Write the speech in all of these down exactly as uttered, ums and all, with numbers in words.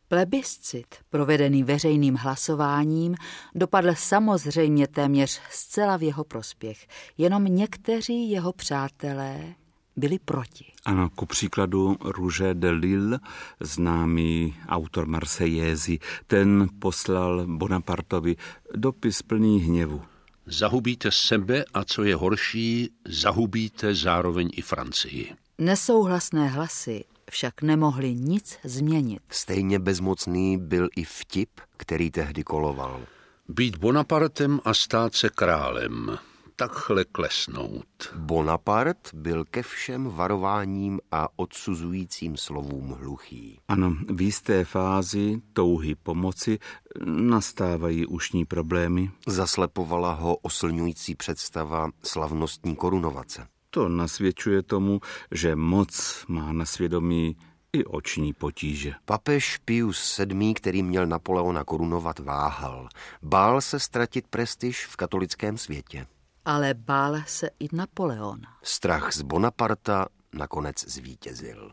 Plebiscit, provedený veřejným hlasováním, dopadl samozřejmě téměř zcela v jeho prospěch. Jenom někteří jeho přátelé byli proti. Ano, ku příkladu Roger de Lille, známý autor Marsejézy, ten poslal Bonapartovi dopis plný hněvu. Zahubíte sebe a co je horší, zahubíte zároveň i Francii. Nesouhlasné hlasy však nemohli nic změnit. Stejně bezmocný byl i vtip, který tehdy koloval. Být Bonapartem a stát se králem, takhle klesnout. Bonaparte byl ke všem varováním a odsuzujícím slovům hluchý. Ano, v jisté fázi touhy pomoci nastávají ušní problémy. Zaslepovala ho oslňující představa slavnostní korunovace. To nasvědčuje tomu, že moc má na svědomí i oční potíže. Papež Pius sedmý, který měl Napoleona korunovat, váhal. Bál se ztratit prestiž v katolickém světě. Ale bál se i Napoleon. Strach z Bonaparta nakonec zvítězil.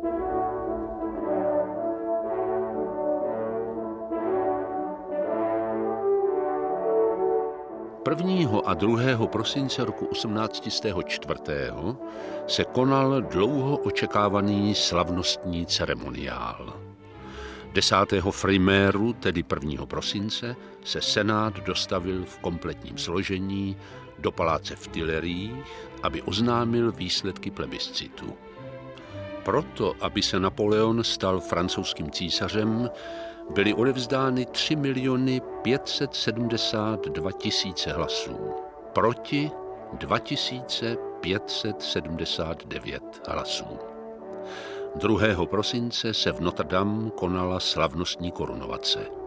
prvního a druhého prosince roku osmnáct set čtyři se konal dlouho očekávaný slavnostní ceremoniál. desátého friméru, tedy prvního prosince, se senát dostavil v kompletním složení do paláce v Tuileries, aby oznámil výsledky plebiscitu. Proto, aby se Napoleon stal francouzským císařem, byly odevzdány tři miliony pět set sedmdesát dva tisíce hlasů. Proti dva tisíce pět set sedmdesát devět hlasů. druhého prosince se v Notre Dame konala slavnostní korunovace.